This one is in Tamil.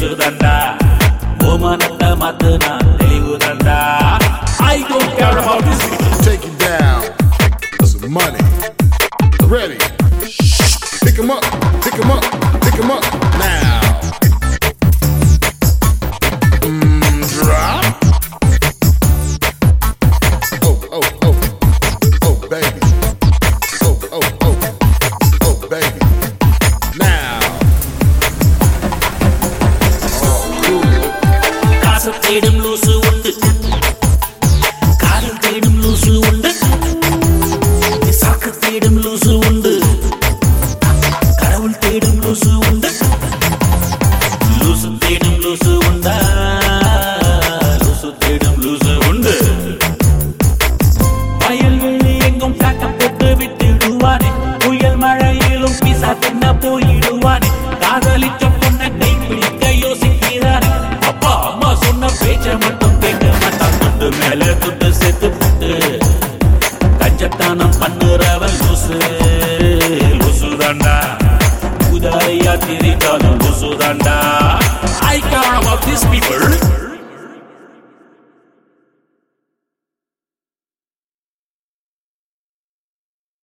லூசு தண்டா ஓமனத்த மாத்துனா தெளிவு தண்டா I don't care about this. Take it down. Some money. Ready. Pick 'em up. Pick 'em up. Pick 'em up. Now. Drop. Oh, oh, oh. Oh, baby. Oh, oh, oh. Oh, baby. Now. Oh, cool. காசு தேடும் லூசு உண்டு காதல் தேடும் லூசு உண்டு சாக்கு தேடும் லூசு உண்டு கடவுள் தேடும் லூசு உண்டு லூசு தேடும் லூசு உண்டா லூசு தேடும் லூசு உண்டு வயல்வெளி எங்கும் காட்டம் போட்டு விட்டுடுவானே புயல் மழையிலும் பிசா தின்ன போயிடுவானே காதலிச்ச பொண்ணை கைப்பிடிக்க யோசிக்கிறானே அப்பா அம்மா சொன்ன பேச்ச மட்டும் கேட்க மாட்டான் துட்டு மேல துட்டு சேர்த்து போட்டு கஞ்சத்தானம் பண்ணுறவன் லூசு லூசு தாண்டா உதாரியா திரித்தாலும் லூசு தாண்டா